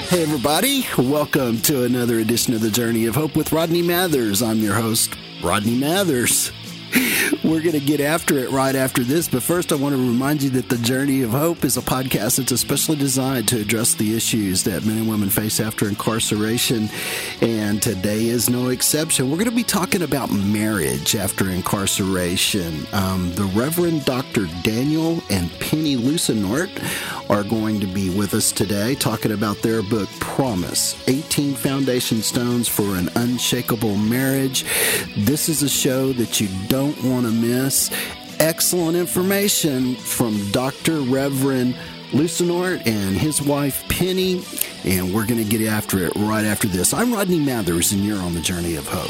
Hey everybody, welcome to another edition of The Journey of Hope with Rodney Mathers. I'm your host, Rodney Mathers. We're going to get after it right after this, but first I want to remind you that The Journey of Hope is a podcast that's especially designed to address the issues that men and women face after incarceration, and today is no exception. We're going to be talking about marriage after incarceration. The Reverend Dr. Daniel and Penny Lussenort are going to be with us today talking about their book, Promise, 18 Foundation Stones for an Unshakable Marriage. This is a show that you don't want to miss. Excellent information from Dr. Reverend Lussenort and his wife, Penny, and we're going to get after it right after this. I'm Rodney Mathers, and you're on The Journey of Hope.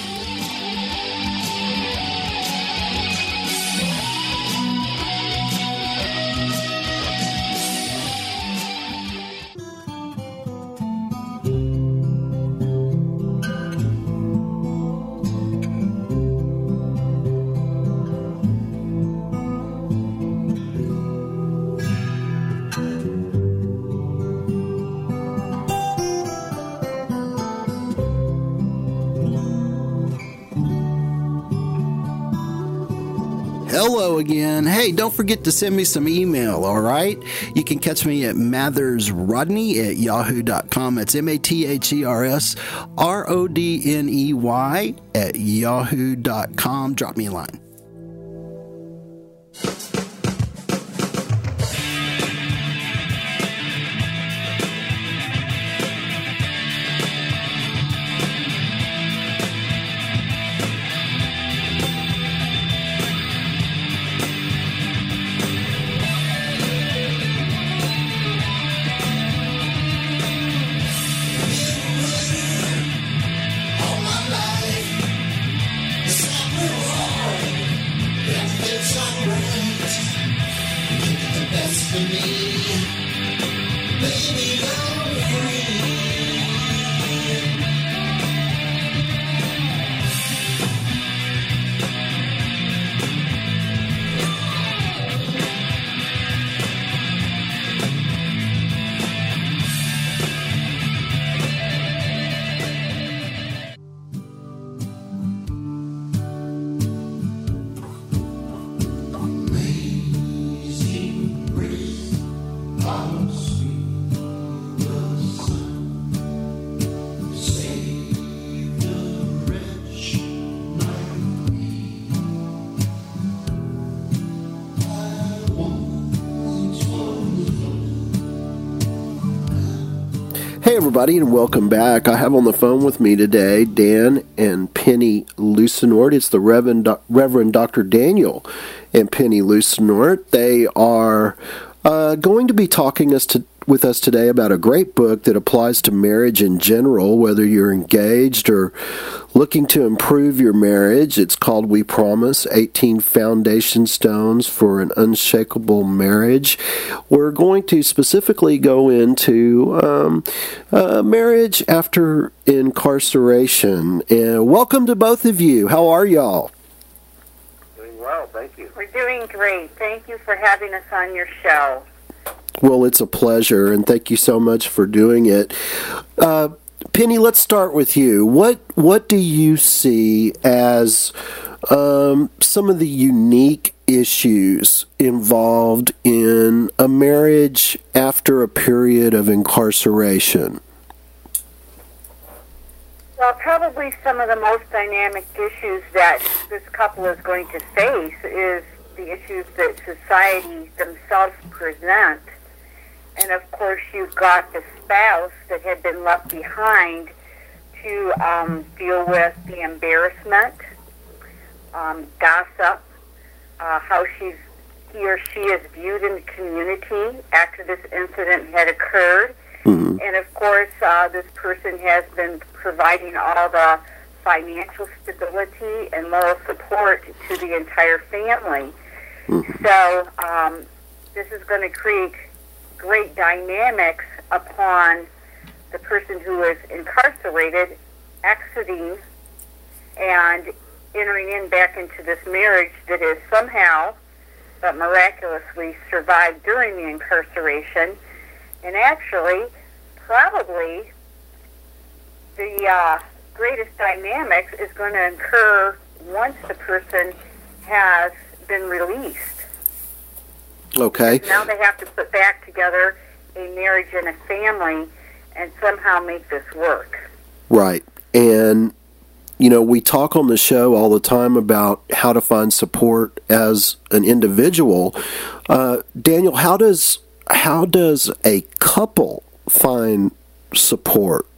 Hello again. Hey, don't forget to send me some email, all right? You can catch me at mathersrodney@yahoo.com. It's mathersrodney@yahoo.com. Drop me a line. Hey everybody, and welcome back. I have on the phone with me today Dan and Penny Lussenort. It's the Reverend Dr. Daniel and Penny Lussenort. They are going to be talking with us today about a great book that applies to marriage in general, whether you're engaged or looking to improve your marriage. It's called We Promise, 18 Foundation Stones for an Unshakable Marriage. We're going to specifically go into marriage after incarceration. And welcome to both of you. How are y'all? Doing well, thank you. We're doing great. Thank you for having us on your show. Well, it's a pleasure, and thank you so much for doing it. Penny, let's start with you. What do you see as some of the unique issues involved in a marriage after a period of incarceration? Well, probably some of the most dynamic issues that this couple is going to face is the issues that society themselves present. And of course, you've got the spouse that had been left behind to deal with the embarrassment, gossip, how he or she is viewed in the community after this incident had occurred. Mm-hmm. And of course, this person has been providing all the financial stability and moral support to the entire family. Mm-hmm. So this is going to create great dynamics upon the person who is incarcerated exiting and entering in back into this marriage that has somehow but miraculously survived during the incarceration, and actually probably probably the greatest dynamics is going to occur once the person has been released. Okay. Now they have to put back together a marriage and a family and somehow make this work. Right. And, we talk on the show all the time about how to find support as an individual. Daniel, how does a couple find support?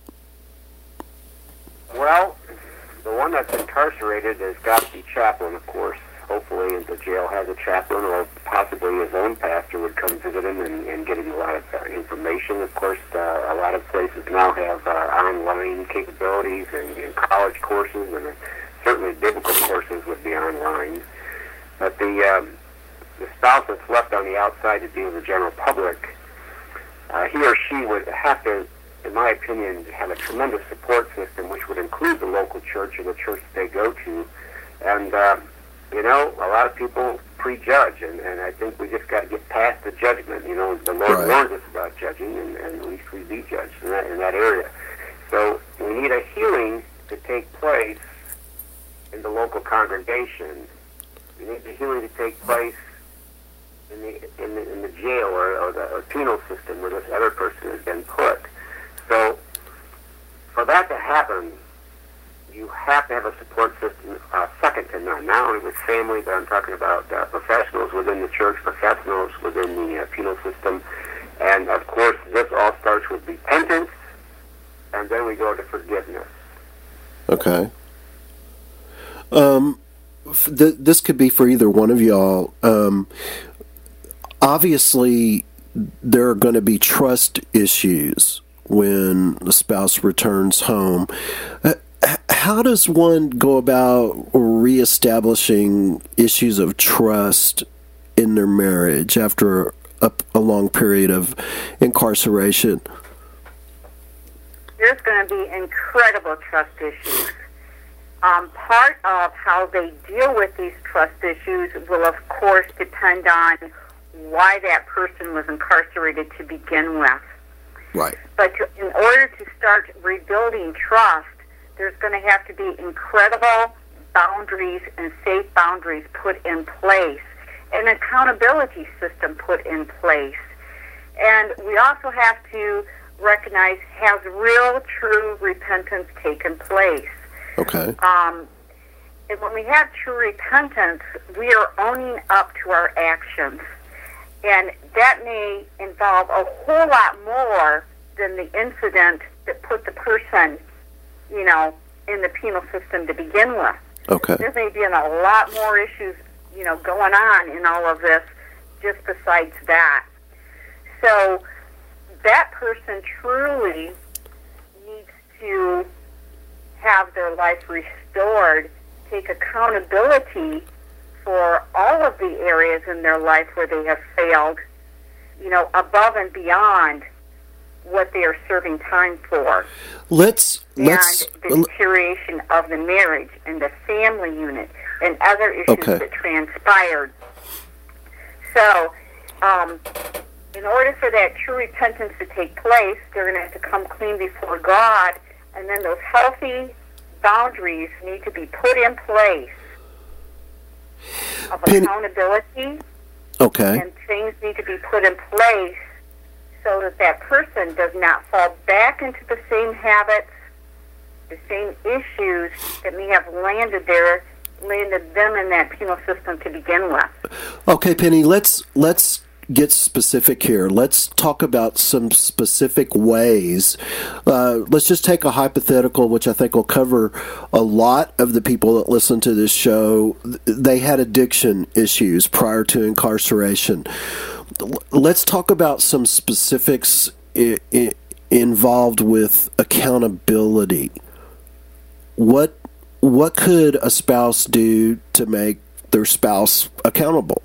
Well, the one that's incarcerated has got to be chaplain, of course. Hopefully the jail has a chaplain, or possibly his own pastor would come visit him and get him a lot of information. Of course, a lot of places now have online capabilities and college courses, and certainly biblical courses would be online. But the spouse that's left on the outside to deal with the general public, he or she would have to, in my opinion, have a tremendous support system, which would include the local church or the church they go to. And a lot of people prejudge, and I think we just got to get past the judgment. The Lord warns us about judging, and at least we be judged in that area. So we need a healing to take place in the local congregation. We need the healing to take place in the jail or the penal system where this other person has been put. So for that to happen, you have to have a support system second to none. Not only with family, but I'm talking about professionals within the church, professionals within the penal system. And, of course, this all starts with repentance, and then we go to forgiveness. Okay. This could be for either one of y'all. Obviously, there are going to be trust issues when the spouse returns home. How does one go about reestablishing issues of trust in their marriage after a long period of incarceration? There's going to be incredible trust issues. Part of how they deal with these trust issues will, of course, depend on why that person was incarcerated to begin with. Right. But in order to start rebuilding trust, there's going to have to be incredible boundaries and safe boundaries put in place, an accountability system put in place. And we also have to recognize, has real, true repentance taken place? Okay. And when we have true repentance, we are owning up to our actions. And that may involve a whole lot more than the incident that put the person in the penal system to begin with. Okay. There may be a lot more issues, going on in all of this just besides that. So that person truly needs to have their life restored, take accountability for all of the areas in their life where they have failed, above and beyond what they are serving time for. Let's the deterioration of the marriage and the family unit and other issues that transpired. So, in order for that true repentance to take place, they're going to have to come clean before God, and then those healthy boundaries need to be put in place of accountability. Okay. And things need to be put in place so that that person does not fall back into the same habits, the same issues that may have landed them in that penal system to begin with. Okay, Penny, let's get specific here. Let's talk about some specific ways. Let's just take a hypothetical, which I think will cover a lot of the people that listen to this show. They had addiction issues prior to incarceration. Let's talk about some specifics involved with accountability. What could a spouse do to make their spouse accountable?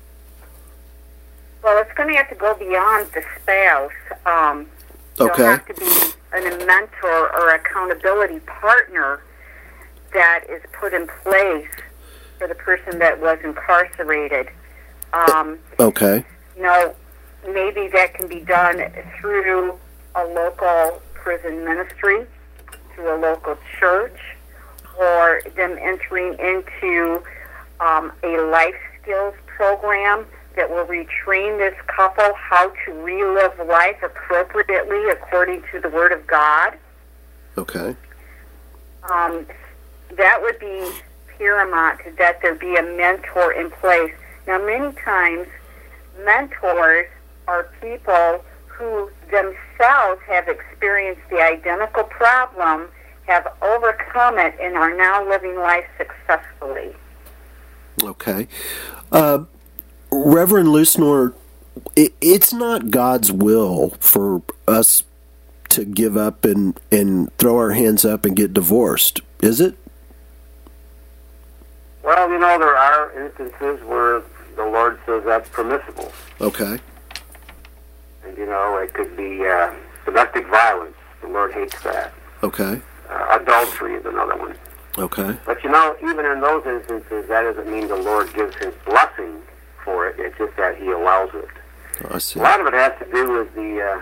Well, it's going to have to go beyond the spouse. There'll have to be a mentor or accountability partner that is put in place for the person that was incarcerated. Maybe that can be done through a local prison ministry through a local church, or them entering into a life skills program that will retrain this couple how to relive life appropriately according to the Word of God. Okay. That would be paramount, that there be a mentor in place. Now, many times, mentors are people who themselves have experienced the identical problem, have overcome it, and are now living life successfully. Okay. Reverend Lusnor, it's not God's will for us to give up and throw our hands up and get divorced, is it? Well, there are instances where the Lord says that's permissible. Okay. And, it could be domestic violence. The Lord hates that. Okay. Adultery is another one. Okay. But, even in those instances, that doesn't mean the Lord gives his blessing for it. It's just that he allows it. Oh, I see. A lot of it has to do with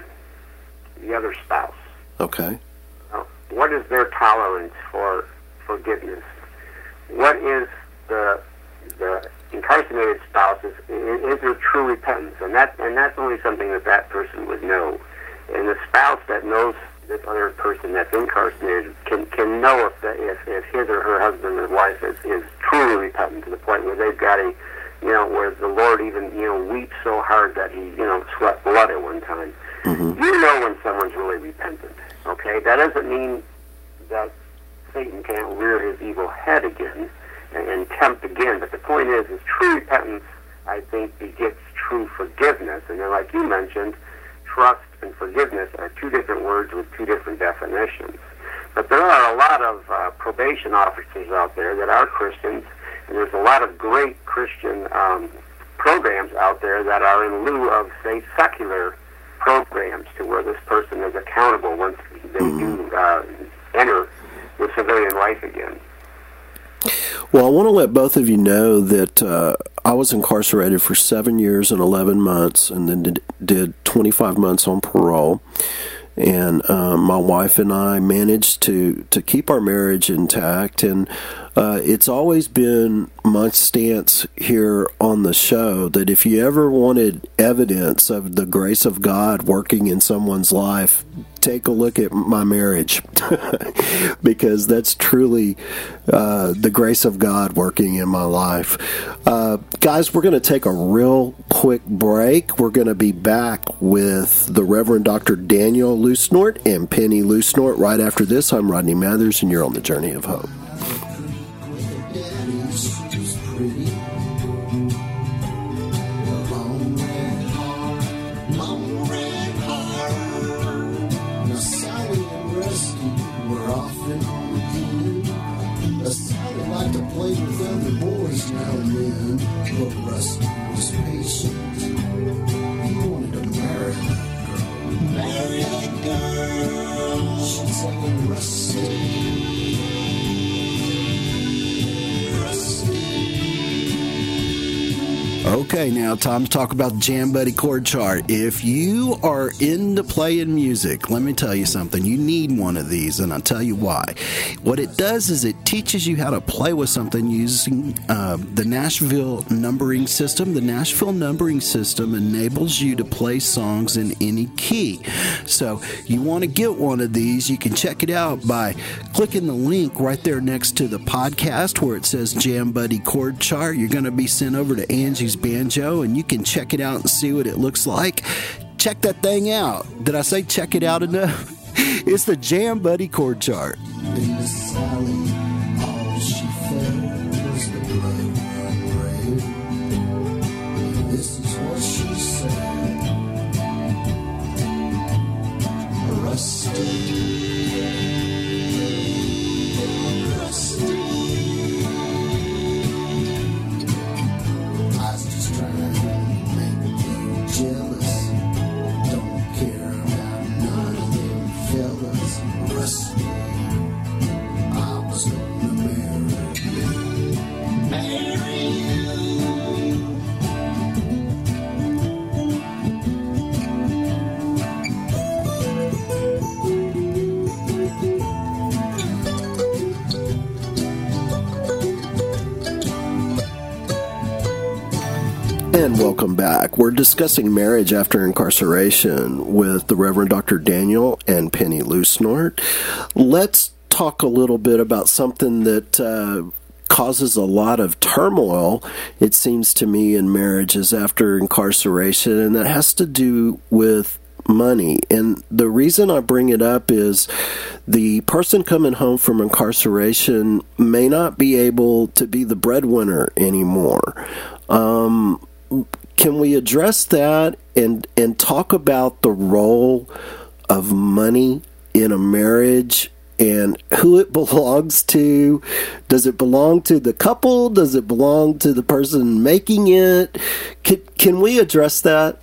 the other spouse. Okay. What is their tolerance for forgiveness? What is the incarcerated spouse? Is there true repentance? And that's only something that person would know. And the spouse that knows this other person that's incarcerated can know if his or her husband or wife is truly repentant to the point where they've got where the Lord even, weeps so hard that he, sweat blood at one time. Mm-hmm. You know when someone's really repentant, okay? That doesn't mean that Satan can't rear his evil head again and tempt again, but the point is true repentance, I think, begets true forgiveness. And then, like you mentioned, trust and forgiveness are two different words with two different definitions. But there are a lot of probation officers out there that are Christians, and there's a lot of great Christian programs out there that are in lieu of, say, secular programs, to where this person is accountable once they do enter the civilian life again. Well, I want to let both of you know that I was incarcerated for 7 years and 11 months, and then did 25 months on parole. And my wife and I managed to keep our marriage intact, and it's always been my stance here on the show that if you ever wanted evidence of the grace of God working in someone's life, take a look at my marriage, because that's truly the grace of God working in my life. Guys, we're going to take a real quick break. We're going to be back with the Reverend Dr. Daniel Lusnort and Penny Lusnort right after this. I'm Rodney Mathers, and you're on the Journey of Hope. Okay, now time to talk about the Jam Buddy chord chart. If you are into playing music, let me tell you something. You need one of these, and I'll tell you why. What it does is it teaches you how to play with something using the Nashville numbering system. The Nashville numbering system enables you to play songs in any key. So you want to get one of these, you can check it out by clicking the link right there next to the podcast where it says Jam Buddy chord chart. You're going to be sent over to Angie's Banjo, and you can check it out and see what it looks like. Check that thing out. Did I say check it out enough? It's the Jam Buddy chord chart. In the Sally, all she felt was the blood run red. This is what she said. Rusty. And welcome back. We're discussing marriage after incarceration with the Reverend Dr. Daniel and Penny Lusnort. Let's talk a little bit about something that causes a lot of turmoil, it seems to me, in marriages after incarceration, and that has to do with money. And the reason I bring it up is the person coming home from incarceration may not be able to be the breadwinner anymore. Can we address that and talk about the role of money in a marriage and who it belongs to? Does it belong to the couple? Does it belong to the person making it? Can we address that?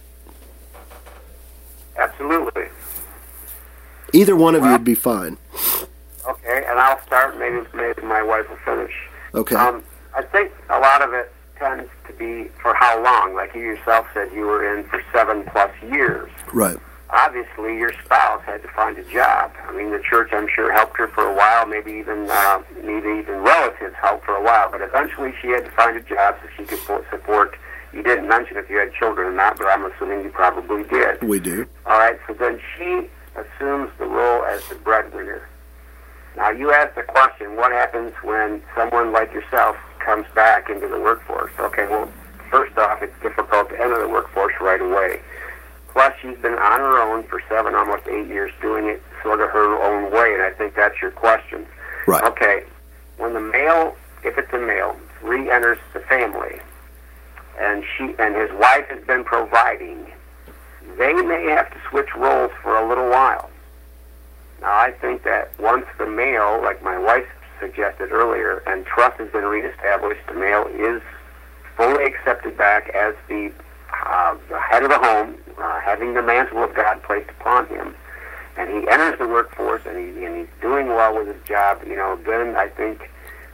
Absolutely. Either one of you would be fine. Okay, and I'll start. Maybe my wife will finish. Okay. I think a lot of it tends to be for how long. Like you yourself said, you were in for 7+ years. Right. Obviously, your spouse had to find a job. I mean, the church, I'm sure, helped her for a while. Maybe even relatives helped for a while. But eventually, she had to find a job so she could support. You didn't mention if you had children or not, but I'm assuming you probably did. We do. All right. So then she assumes the role as the breadwinner. Now, you asked the question: what happens when someone like yourself comes back into the workforce? Okay. Well, first off, it's difficult to enter the workforce right away. Plus, she's been on her own for 7, almost 8 years, doing it sort of her own way, and I think that's your question. Right. Okay, when the male, if it's a male, re-enters the family, and his wife has been providing, they may have to switch roles for a little while. Now, I think that once the male, like my wife suggested earlier, and trust has been reestablished, the male is fully accepted back as the head of the home, having the mantle of God placed upon him, and he enters the workforce, and he's doing well with his job, then I think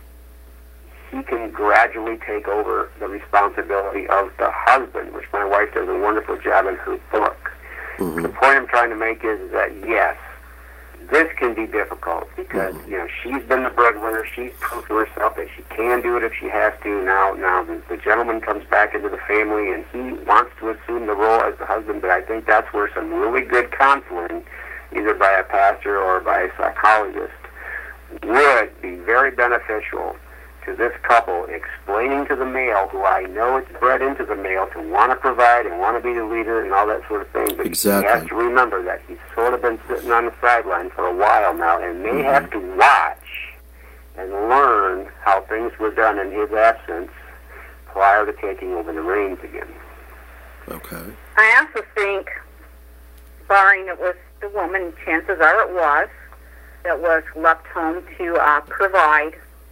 he can gradually take over the responsibility of the husband, which my wife does a wonderful job in her book. Mm-hmm. The point I'm trying to make is that, yes, this can be difficult because, she's been the breadwinner. She's proved to herself that she can do it if she has to. Now the gentleman comes back into the family and he wants to assume the role as the husband, but I think that's where some really good counseling, either by a pastor or by a psychologist, would be very beneficial to this couple, explaining to the male, who I know it's bred into the male to want to provide and want to be the leader and all that sort of thing. But exactly. He has to remember that he's sort of been sitting on the sideline for a while now and may have to watch and learn how things were done in his absence prior to taking over the reins again. Okay. I also think, barring it was the woman, chances are it was, that was left home to provide,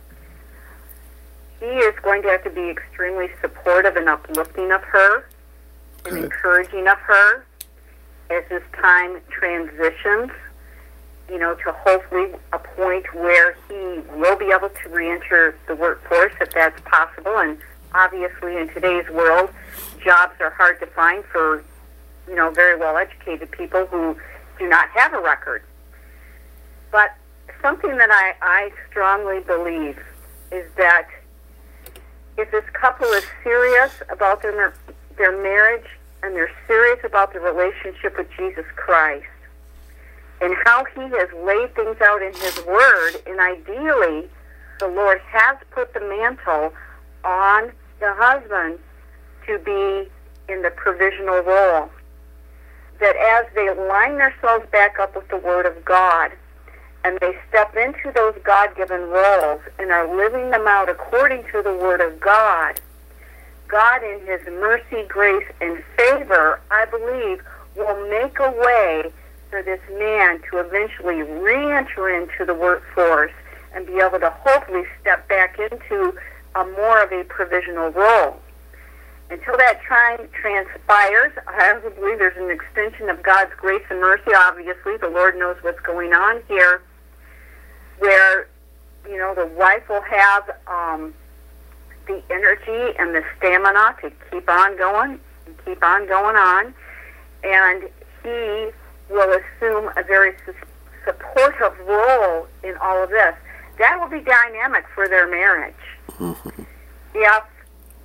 he is going to have to be extremely supportive and uplifting of her and encouraging of her as this time transitions, to hopefully a point where he will be able to reenter the workforce if that's possible. And obviously in today's world, jobs are hard to find for, very well-educated people who do not have a record. But something that I strongly believe is that if this couple is serious about their marriage and they're serious about the relationship with Jesus Christ and how he has laid things out in his word, and ideally the Lord has put the mantle on the husband to be in the provisional role, that as they line themselves back up with the Word of God and they step into those God-given roles and are living them out according to the Word of God, God in his mercy, grace, and favor, I believe, will make a way for this man to eventually re-enter into the workforce and be able to hopefully step back into a more of a provisional role. Until that time transpires, I also believe there's an extension of God's grace and mercy. Obviously, the Lord knows what's going on here, where, the wife will have the energy and the stamina to keep on going and keep on going on, and he will assume a very supportive role in all of this. That will be dynamic for their marriage. Mm-hmm. If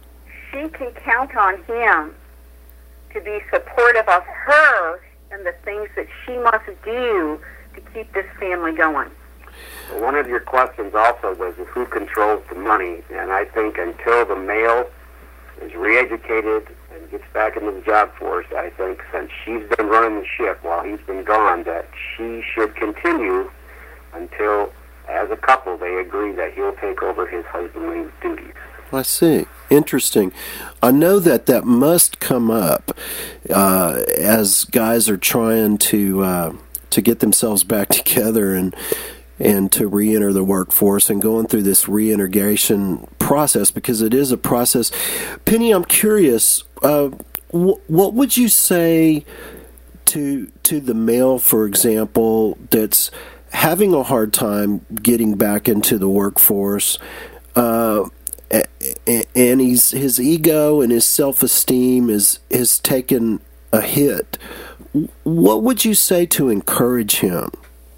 she can count on him to be supportive of her and the things that she must do to keep this family going. Well, one of your questions also was who controls the money, and I think until the male is re-educated and gets back into the job force, I think since she's been running the ship while he's been gone, that she should continue until, as a couple, they agree that he'll take over his husbandly duties. I see. Interesting. I know that must come up as guys are trying to get themselves back together and to re-enter the workforce and going through this reintegration process, because it is a process. Penny, I'm curious, what would you say to the male, for example, that's having a hard time getting back into the workforce, and his ego and his self-esteem has taken a hit? What would you say to encourage him?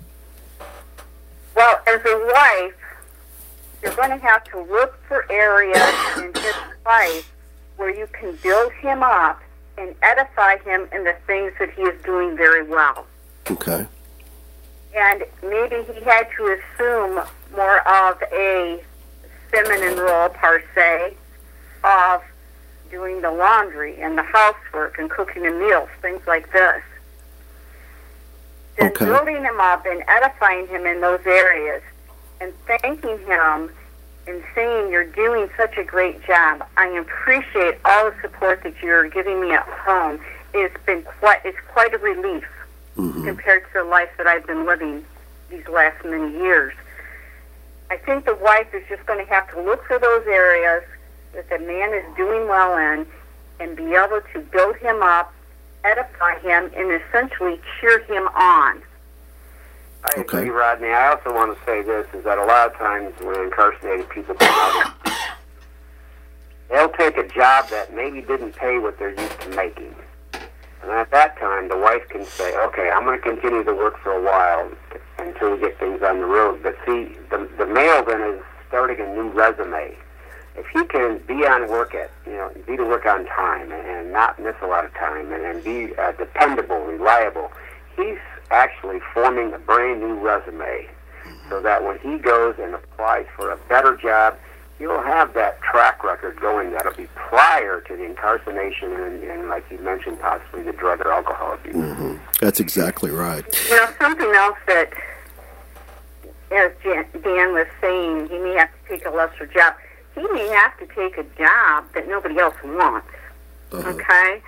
Well, as a wife, you're going to have to look for areas in his life where you can build him up and edify him in the things that he is doing very well. Okay. And maybe he had to assume more of a feminine role, per se, of doing the laundry and the housework and cooking the meals, things like this. Then Okay. building him up and edifying him in those areas and thanking him and saying, you're doing such a great job. I appreciate all the support that you're giving me at home. It's quite a relief compared to the life that I've been living these last many years. I think the wife is just going to have to look for those areas that the man is doing well in and be able to build him up, edify him, and essentially cheer him on. I agree, Rodney. I also want to say this, is that a lot of times when incarcerated people come out, they'll take a job that maybe didn't pay what they're used to making. And at that time, the wife can say, okay, I'm going to continue to work for a while until we get things on the road. But see, the male then is starting a new resume. If he can be on work be to work on time and not miss a lot of time and be dependable, reliable, he's actually forming a brand new resume so that when he goes and applies for a better job, he'll have that track record going that'll be prior to the incarceration and like you mentioned, possibly the drug or alcohol abuse. Mm-hmm. That's exactly right. Something else that, as Dan was saying, he may have to take a lesser job. He may have to take a job that nobody else wants. Okay?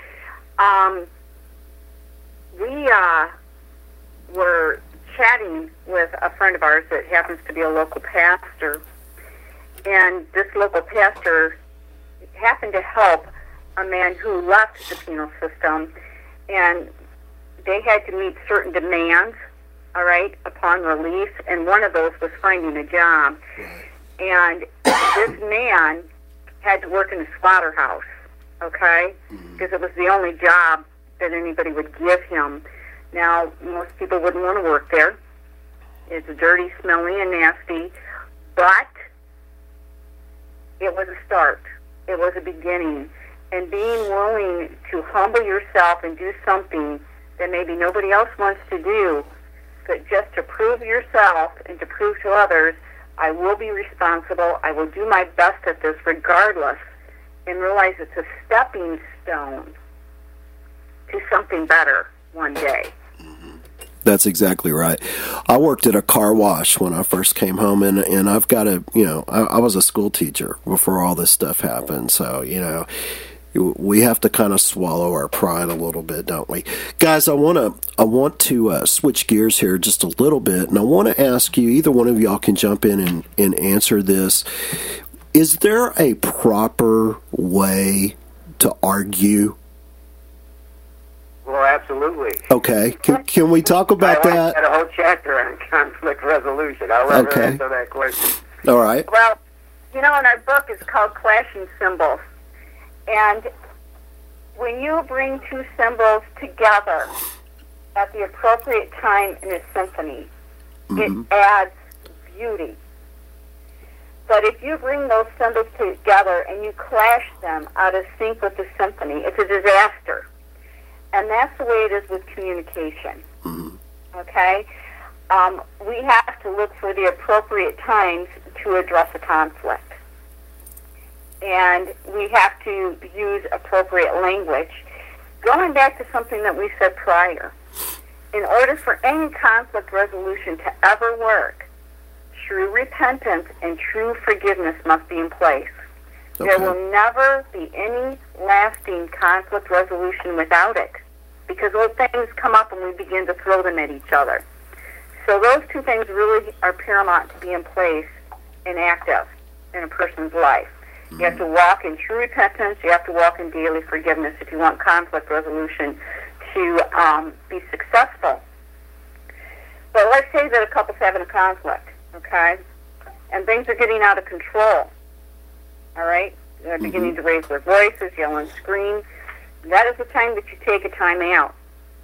We were chatting with a friend of ours that happens to be a local pastor, and this local pastor happened to help a man who left the penal system, and they had to meet certain demands, all right, upon release, and one of those was finding a job. And this man had to work in a slaughterhouse, okay, because it was the only job that anybody would give him. Now, most people wouldn't want to work there. It's dirty, smelly, and nasty, but it was a start. It was a beginning. And being willing to humble yourself and do something that maybe nobody else wants to do, but just to prove yourself and to prove to others, I will be responsible, I will do my best at this regardless, and realize it's a stepping stone to something better one day. That's exactly right. I worked at a car wash when I first came home, and I've got I was a school teacher before all this stuff happened, so, we have to kind of swallow our pride a little bit, don't we? Guys, I want to switch gears here just a little bit, and I want to ask you, either one of y'all can jump in and answer this. Is there a proper way to argue? Well, absolutely. Okay. Can we talk about that? I had a whole chapter on conflict resolution. I'll let her answer that question. All right. Well, in our book it's called Clashing Symbols. And when you bring two symbols together at the appropriate time in a symphony, it adds beauty. But if you bring those symbols together and you clash them out of sync with the symphony, it's a disaster. And that's the way it is with communication. Mm-hmm. Okay? We have to look for the appropriate times to address a conflict. And we have to use appropriate language. Going back to something that we said prior, in order for any conflict resolution to ever work, true repentance and true forgiveness must be in place. Okay. There will never be any lasting conflict resolution without it, because old things come up and we begin to throw them at each other. So those two things really are paramount to be in place and active in a person's life. You have to walk in true repentance. You have to walk in daily forgiveness if you want conflict resolution to be successful. But let's say that a couple's having a conflict, okay, and things are getting out of control, all right? They're beginning to raise their voices, yell and scream. That is the time that you take a time out.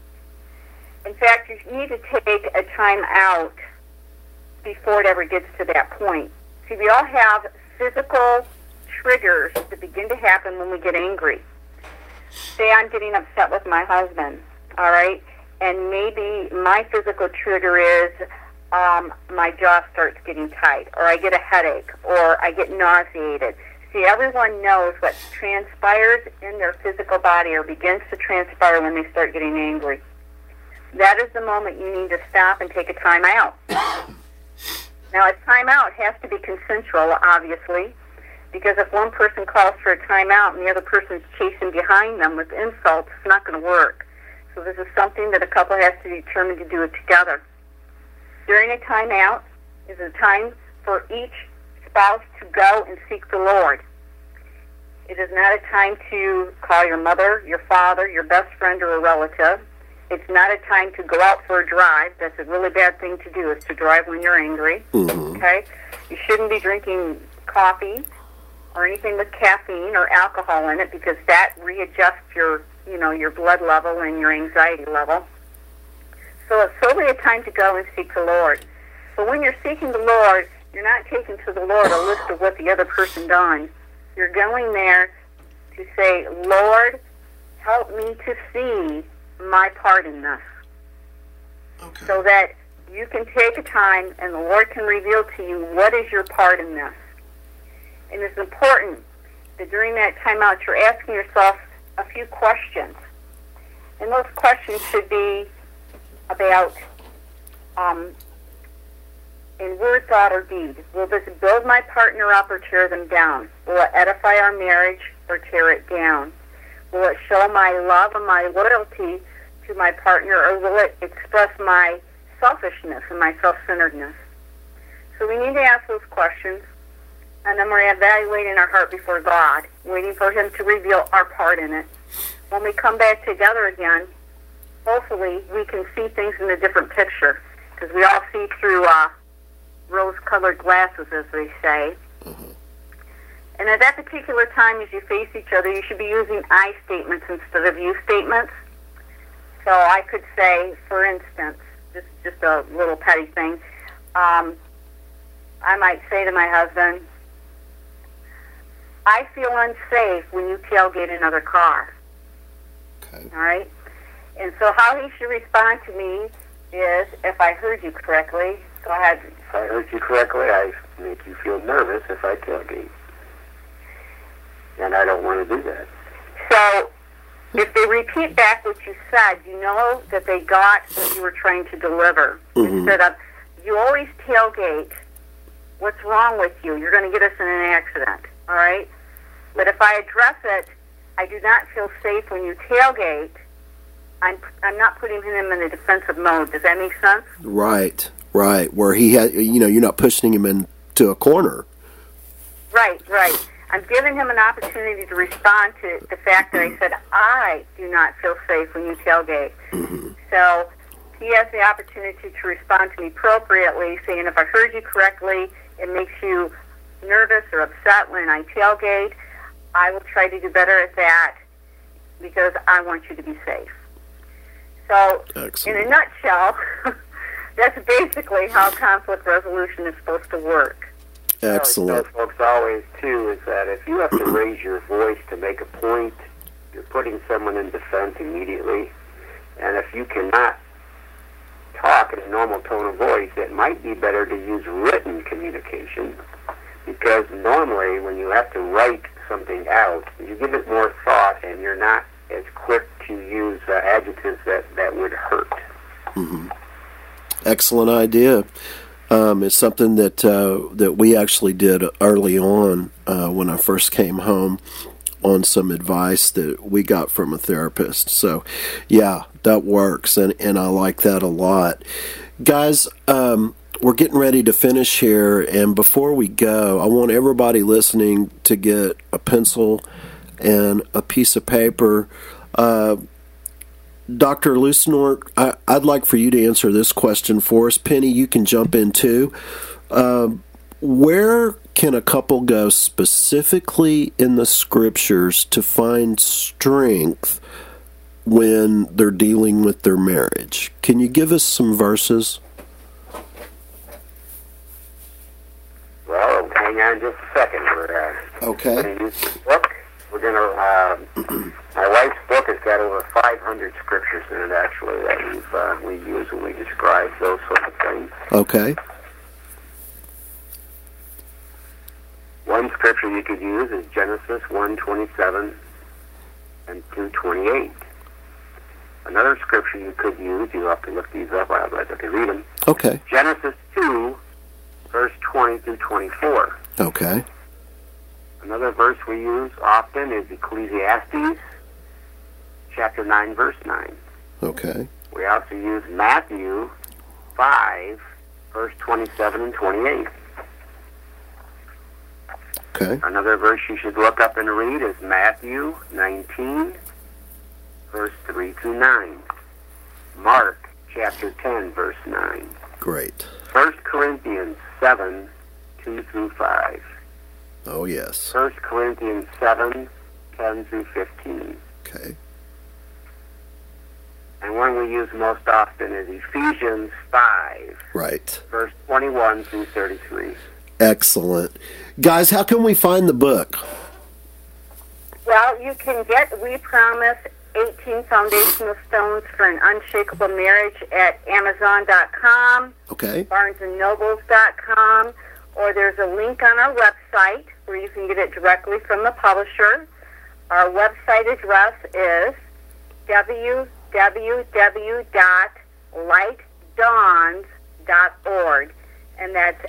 In fact, you need to take a time out before it ever gets to that point. See, we all have physical triggers that begin to happen when we get angry. Say I'm getting upset with my husband, all right? And maybe my physical trigger is my jaw starts getting tight, or I get a headache, or I get nauseated. See, everyone knows what transpires in their physical body or begins to transpire when they start getting angry. That is the moment you need to stop and take a time out. Now, a time out has to be consensual, obviously, because if one person calls for a time out and the other person's chasing behind them with insults, it's not going to work. So this is something that a couple has to determine to do it together. During a time out is a time for each spouse to go and seek the Lord. It is not a time to call your mother, your father, your best friend, or a relative. It's not a time to go out for a drive. That's a really bad thing to do, is to drive when you're angry. Mm-hmm. Okay? You shouldn't be drinking coffee or anything with caffeine or alcohol in it, because that readjusts your blood level and your anxiety level. So it's solely a time to go and seek the Lord. But when you're seeking the Lord, you're not taking to the Lord a list of what the other person done. You're going there to say, Lord, help me to see my part in this. Okay. So that you can take a time and the Lord can reveal to you what is your part in this. And it's important that during that time out you're asking yourself a few questions. And those questions should be about, in word, thought, or deed. Will this build my partner up or tear them down? Will it edify our marriage or tear it down? Will it show my love and my loyalty to my partner, or will it express my selfishness and my self-centeredness? So we need to ask those questions, and then we're evaluating our heart before God, waiting for Him to reveal our part in it. When we come back together again, hopefully we can see things in a different picture, because we all see through rose-colored glasses, as they say. Mm-hmm. And at that particular time, as you face each other, you should be using I statements instead of you statements. So I could say, for instance, just a little petty thing, I might say to my husband, I feel unsafe when you tailgate another car. Okay. All right? And so how he should respond to me is, if I heard you correctly, go ahead. If I heard you correctly, I make you feel nervous if I tailgate. And I don't want to do that. So if they repeat back what you said, you know that they got what you were trying to deliver. Mm-hmm. Instead of, you always tailgate. What's wrong with you? You're going to get us in an accident, all right? But if I address it, I do not feel safe when you tailgate, I'm not putting him in a defensive mode. Does that make sense? Right. Where he had, you're not pushing him into a corner. Right. I'm giving him an opportunity to respond to the fact that I said, I do not feel safe when you tailgate. Mm-hmm. So he has the opportunity to respond to me appropriately, saying, if I heard you correctly, it makes you nervous or upset when I tailgate. I will try to do better at that because I want you to be safe. So, Excellent. In a nutshell, that's basically how conflict resolution is supposed to work. Excellent. I tell folks always, too, is that if you have to raise your voice to make a point, you're putting someone in defense immediately. And if you cannot talk in a normal tone of voice, it might be better to use written communication, because normally when you have to write something out, you give it more thought and you're not as quick to use adjectives that would hurt. Mm-hmm. Excellent idea. It's something that we actually did early on when I first came home, on some advice that we got from a therapist. So, yeah, that works, and I like that a lot. Guys, we're getting ready to finish here, and before we go, I want everybody listening to get a pencil and a piece of paper. Dr. Lusnort, I'd like for you to answer this question for us. Penny, you can jump in too. Where can a couple go specifically in the scriptures to find strength when they're dealing with their marriage? Can you give us some verses? Well, hang on just a second. Okay. We're going to use the book. We're going to, my wife's book has got over 500 scriptures in it, actually, that we use when we describe those sorts of things. Okay. One scripture you could use is Genesis 1:27 and 2:28. Another scripture you could use, you'll have to look these up, I'd like to read them. Okay. Genesis 2, verse 20 through 24. Okay. Another verse we use often is Ecclesiastes, chapter 9, verse 9. Okay. We also use Matthew 5, verse 27 and 28. Okay. Another verse you should look up and read is Matthew 19, verse 3 through 9. Mark chapter 10, verse 9. Great. 1 Corinthians 7, 2 through 5. Oh, yes. 1 Corinthians 7, 10 through 15. Okay. And one we use most often is Ephesians 5, Right. verse 21 through 33. Excellent. Guys, how can we find the book? Well, you can get We Promise 18 Foundational Stones for an Unshakable Marriage at Amazon.com, Okay. BarnesandNobles.com, or there's a link on our website where you can get it directly from the publisher. Our website address is www.lightdawns.org, and that's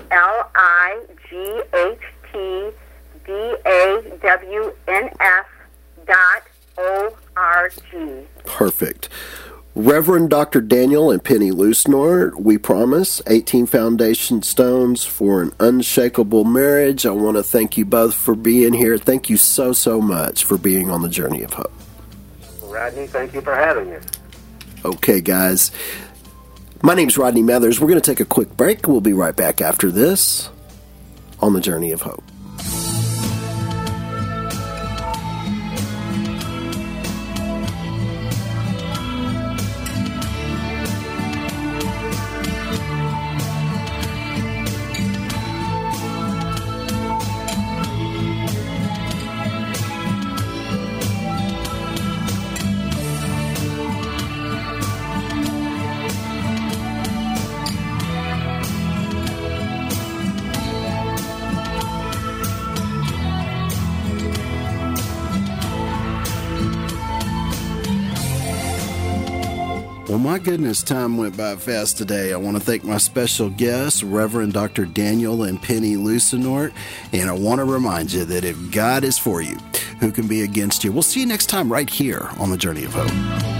LIGHTDAWNS.org. Perfect. Reverend Dr. Daniel and Penny Lusnort, We Promise, 18 Foundation Stones for an Unshakable Marriage. I want to thank you both for being here. Thank you so, so much for being on the Journey of Hope. Rodney, thank you for having us. Okay, guys. My name's Rodney Mathers. We're going to take a quick break. We'll be right back after this on the Journey of Hope. Well, my goodness, time went by fast today. I want to thank my special guests, Reverend Dr. Daniel and Penny Lusnort, and I want to remind you that if God is for you, who can be against you? We'll see you next time right here on the Journey of Hope.